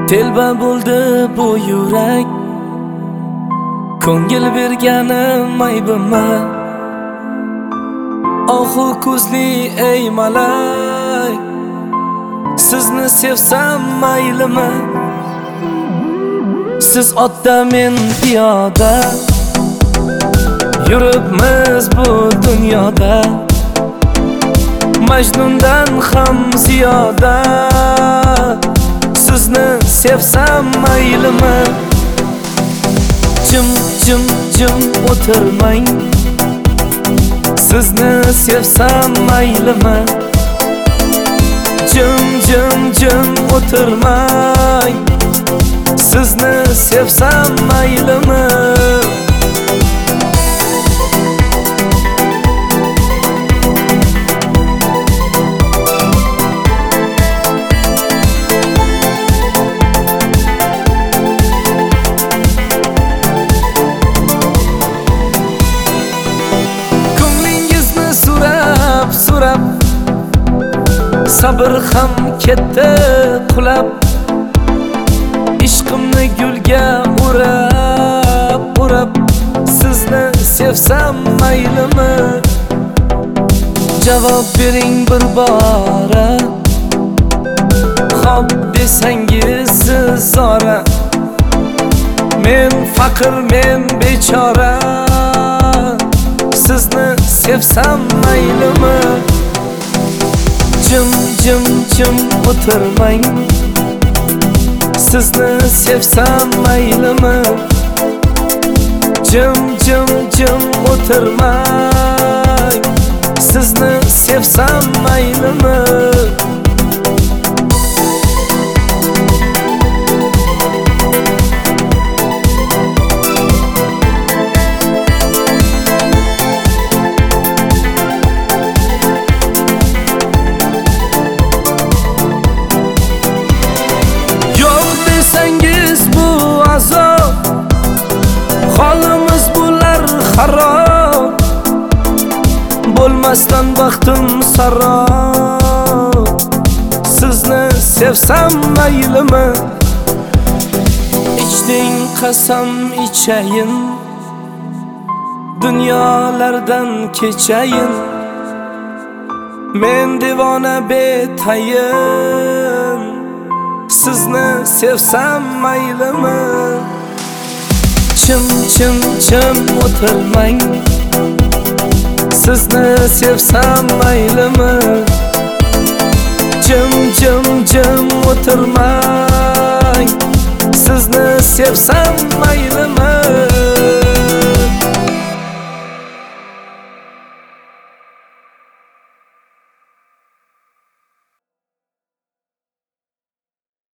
Telba bo'ldi bu yurak, ko'ngil berganim aybimmi? Ohu ko'zli ey malak, sizni sevsam maylimi? Siz otda men piyoda, yuribmiz bu dunyoda. Majnundan ham ziyoda, sizni sevsam maylimi? Jim o'tirmang, sizni sevsam maylimi? Jim o'tirmang, sizni sevsam maylimi? So'rab sabr ham ketdi qulab, ishqimni gulga o'rab sizni sevsam maylimi? Javob bering bir bora, xo'p desangiz siz zora. Men faqir, men bechora, sizni sevsam maylimi? Jim o'tirmang, sizni sevsam maylimi? Jim o'tirmang, sizni sevsam maylimi? Holimiz bo'lar xarob, bo'lmasdan baxtim sarob. Sizni sevsam maylimi? Ichding qasam ichayin, dunyolardan kechayin. Men devona betayin, sizni sevsam maylimi? Jim o'tirmang, sizni sevsam maylimi? Jim o'tirmang, sizni sevsam maylimi?